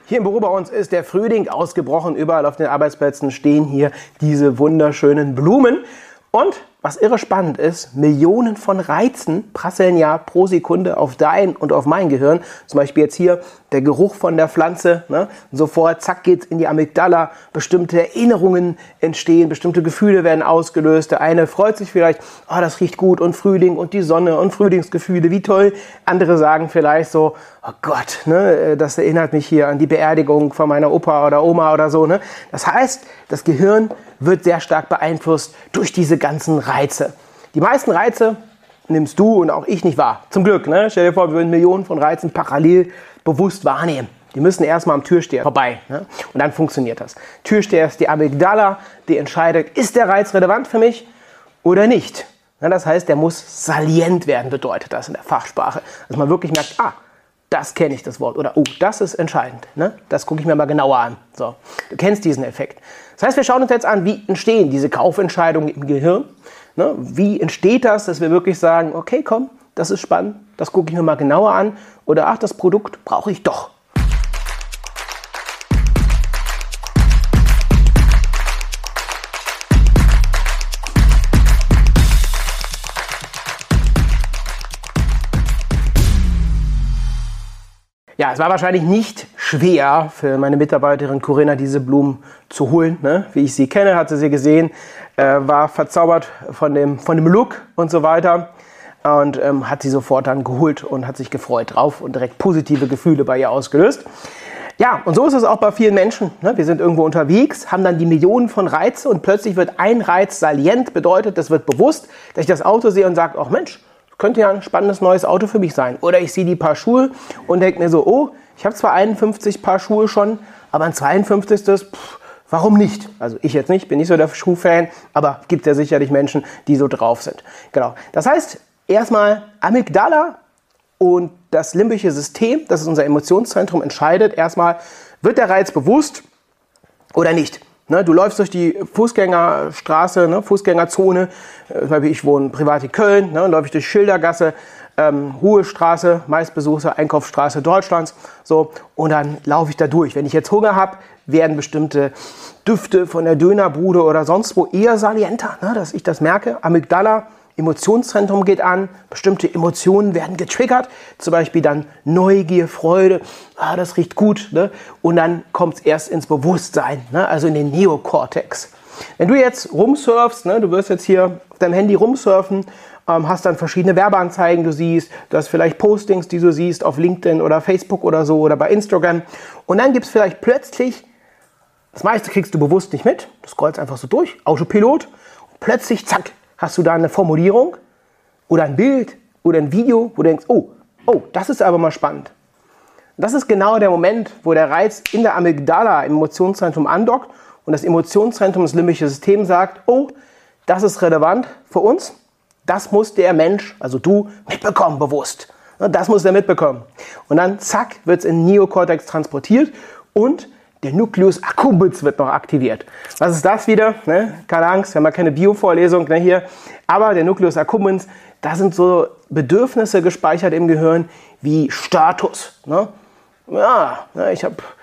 Hier im Büro bei uns ist der Frühling ausgebrochen. Überall auf den Arbeitsplätzen stehen hier diese wunderschönen Blumen. Und was irre spannend ist, Millionen von Reizen prasseln ja pro Sekunde auf dein und auf mein Gehirn. Zum Beispiel jetzt hier der Geruch von der Pflanze. Ne? Sofort, zack, geht's in die Amygdala. Bestimmte Erinnerungen entstehen, bestimmte Gefühle werden ausgelöst. Der eine freut sich vielleicht, oh, das riecht gut und Frühling und die Sonne und Frühlingsgefühle, wie toll. Andere sagen vielleicht so, oh Gott, ne, das erinnert mich hier an die Beerdigung von meiner Opa oder Oma oder so. Ne? Das heißt, das Gehirn wird sehr stark beeinflusst durch diese ganzen Reize. Die meisten Reize nimmst du und auch ich nicht wahr. Zum Glück. Ne? Stell dir vor, wir würden Millionen von Reizen parallel bewusst wahrnehmen. Die müssen erstmal am Türsteher vorbei. Ne? Und dann funktioniert das. Türsteher ist die Amygdala, die entscheidet, ist der Reiz relevant für mich oder nicht. Ja, das heißt, der muss salient werden, bedeutet das in der Fachsprache. Dass man wirklich merkt, das kenne ich, das Wort. Oder, das ist entscheidend. Ne? Das gucke ich mir mal genauer an. So, du kennst diesen Effekt. Das heißt, wir schauen uns jetzt an, wie entstehen diese Kaufentscheidungen im Gehirn. Ne? Wie entsteht das, dass wir wirklich sagen, okay, komm, das ist spannend, das gucke ich mir mal genauer an. Oder, das Produkt brauche ich doch. Ja, es war wahrscheinlich nicht schwer für meine Mitarbeiterin Corinna, diese Blumen zu holen. Ne? Wie ich sie kenne, hatte sie gesehen, war verzaubert von dem Look und so weiter und hat sie sofort dann geholt und hat sich gefreut drauf und direkt positive Gefühle bei ihr ausgelöst. Ja, und so ist es auch bei vielen Menschen. Ne? Wir sind irgendwo unterwegs, haben dann die Millionen von Reize und plötzlich wird ein Reiz salient, bedeutet, das wird bewusst, dass ich das Auto sehe und sage, ach Mensch, könnte ja ein spannendes neues Auto für mich sein. Oder ich sehe die Paar Schuhe und denke mir so, ich habe zwar 51 Paar Schuhe schon, aber ein 52. Warum nicht? Also ich jetzt nicht, bin nicht so der Schuhfan, aber gibt ja sicherlich Menschen, die so drauf sind. Genau. Das heißt, erstmal Amygdala und das limbische System, das ist unser Emotionszentrum, entscheidet erstmal, wird der Reiz bewusst oder nicht. Ne, du läufst durch die Fußgängerstraße, ne, Fußgängerzone, ich wohne privat in Köln, ne, läufe ich durch Schildergasse, Ruhestraße, meistbesuchte Einkaufsstraße Deutschlands, so, und dann laufe ich da durch. Wenn ich jetzt Hunger habe, werden bestimmte Düfte von der Dönerbude oder sonst wo eher salienter, ne, dass ich das merke. Amygdala, Emotionszentrum geht an, bestimmte Emotionen werden getriggert, zum Beispiel dann Neugier, Freude, das riecht gut, ne? Und dann kommt es erst ins Bewusstsein, ne? Also in den Neokortex. Wenn du jetzt rumsurfst, ne? Du wirst jetzt hier auf deinem Handy rumsurfen, hast dann verschiedene Werbeanzeigen, du siehst, du hast vielleicht Postings, die du siehst auf LinkedIn oder Facebook oder so oder bei Instagram und dann gibt es vielleicht plötzlich, das meiste kriegst du bewusst nicht mit, du scrollst einfach so durch, Autopilot und plötzlich, zack, hast du da eine Formulierung oder ein Bild oder ein Video, wo du denkst, das ist aber mal spannend. Das ist genau der Moment, wo der Reiz in der Amygdala im Emotionszentrum andockt und das Emotionszentrum, das limbische System sagt, das ist relevant für uns, das muss der Mensch, also du, mitbekommen, bewusst. Das muss er mitbekommen. Und dann, zack, wird es in den Neokortex transportiert und der Nucleus accumbens wird noch aktiviert. Was ist das wieder? Ne? Keine Angst, wir haben ja keine Bio-Vorlesung hier. Aber der Nucleus accumbens, da sind so Bedürfnisse gespeichert im Gehirn wie Status. Ne? Ja, ich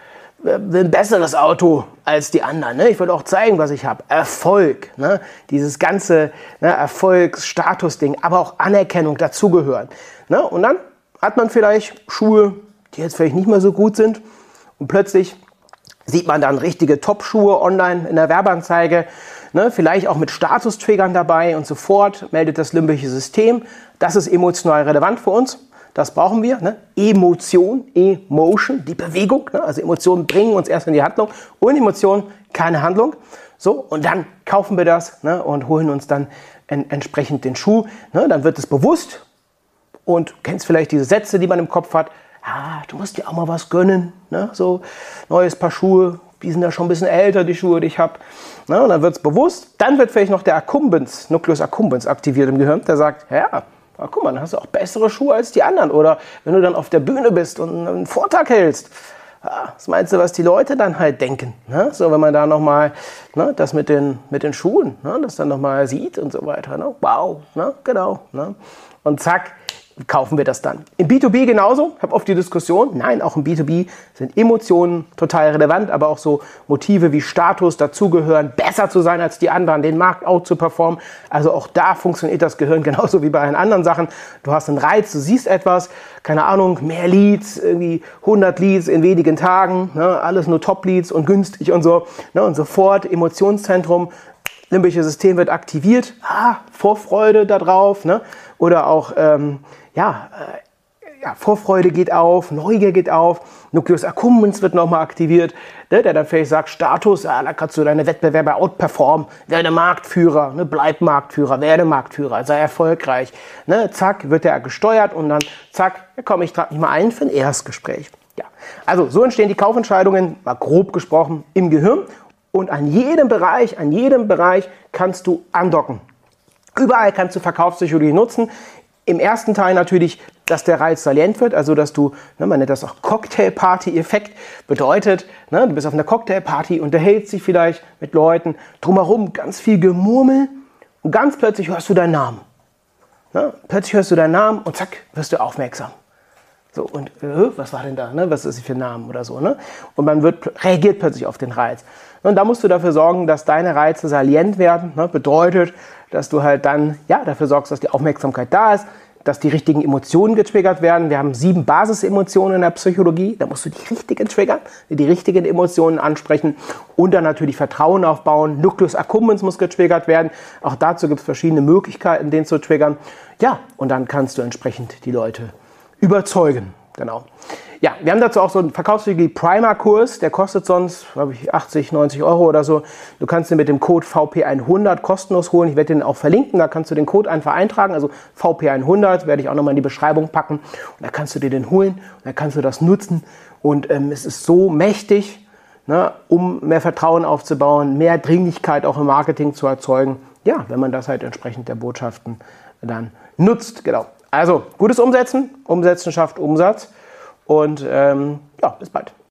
will ein besseres Auto als die anderen. Ne? Ich will auch zeigen, was ich habe. Erfolg, ne? Dieses ganze Erfolgs-Status-Ding, aber auch Anerkennung dazugehören. Ne? Und dann hat man vielleicht Schuhe, die jetzt vielleicht nicht mehr so gut sind und plötzlich sieht man dann richtige Top-Schuhe online in der Werbeanzeige, ne, vielleicht auch mit Statustriggern dabei und sofort meldet das limbische System, das ist emotional relevant für uns, das brauchen wir, ne? Emotion, die Bewegung, ne? Also Emotionen bringen uns erst in die Handlung, ohne Emotionen keine Handlung, so, und dann kaufen wir das, ne, und holen uns dann entsprechend den Schuh, ne? Dann wird es bewusst und du kennst vielleicht diese Sätze, die man im Kopf hat, du musst dir auch mal was gönnen, ne? So neues Paar Schuhe, die sind ja schon ein bisschen älter, die Schuhe, die ich habe. Ne? Und dann wird es bewusst, dann wird vielleicht noch der Nucleus accumbens aktiviert im Gehirn, der sagt, guck mal, dann hast du auch bessere Schuhe als die anderen. Oder wenn du dann auf der Bühne bist und einen Vortrag hältst, was meinst du, was die Leute dann halt denken? Ne? So, wenn man da nochmal das mit den Schuhen, ne? Das dann nochmal sieht und so weiter. Ne? Wow, ne? Genau. Ne? Und zack, kaufen wir das dann. Im B2B genauso. Ich habe oft die Diskussion, nein, auch im B2B sind Emotionen total relevant, aber auch so Motive wie Status, dazugehören, besser zu sein als die anderen, den Markt out zu performen. Also auch da funktioniert das Gehirn genauso wie bei allen anderen Sachen. Du hast einen Reiz, du siehst etwas, keine Ahnung, mehr Leads, irgendwie 100 Leads in wenigen Tagen, ne, alles nur Top-Leads und günstig und so. Ne, und sofort Emotionszentrum, limbische System wird aktiviert, Vorfreude darauf, ne? Oder auch Vorfreude geht auf, Neugier geht auf, Nucleus accumbens wird nochmal aktiviert, ne? Der dann vielleicht sagt, Status, da kannst du deine Wettbewerber outperformen, werde Marktführer, ne? Bleib Marktführer, werde Marktführer, sei erfolgreich. Ne? Zack, wird der gesteuert und dann zack, ich trage mich mal ein für ein Erstgespräch. Ja. Also so entstehen die Kaufentscheidungen, mal grob gesprochen, im Gehirn. Und an jedem Bereich kannst du andocken. Überall kannst du Verkaufspsychologie nutzen. Im ersten Teil natürlich, dass der Reiz salient wird, also dass du, man nennt das auch Cocktailparty-Effekt, bedeutet, du bist auf einer Cocktailparty, unterhältst dich vielleicht mit Leuten, drumherum ganz viel Gemurmel und ganz plötzlich hörst du deinen Namen. Plötzlich hörst du deinen Namen und zack, wirst du aufmerksam. So, und was war denn da? Ne? Was ist das für ein Name oder so? Ne? Und man reagiert plötzlich auf den Reiz. Und da musst du dafür sorgen, dass deine Reize salient werden. Ne? Bedeutet, dass du halt dann dafür sorgst, dass die Aufmerksamkeit da ist, dass die richtigen Emotionen getriggert werden. Wir haben 7 Basisemotionen in der Psychologie. Da musst du die richtigen triggern, die richtigen Emotionen ansprechen und dann natürlich Vertrauen aufbauen. Nucleus accumbens muss getriggert werden. Auch dazu gibt es verschiedene Möglichkeiten, den zu triggern. Ja, und dann kannst du entsprechend die Leute überzeugen. Genau. Ja, wir haben dazu auch so einen Verkaufspsychologie-Primer-Kurs, der kostet sonst, glaube ich, 80, 90 Euro oder so. Du kannst den mit dem Code VP100 kostenlos holen. Ich werde den auch verlinken, da kannst du den Code einfach eintragen. Also VP100 werde ich auch nochmal in die Beschreibung packen. Und da kannst du dir den holen und da kannst du das nutzen. Und es ist so mächtig, um mehr Vertrauen aufzubauen, mehr Dringlichkeit auch im Marketing zu erzeugen. Ja, wenn man das halt entsprechend der Botschaften dann nutzt. Genau. Also, gutes Umsetzen. Umsetzen schafft Umsatz. Und bis bald.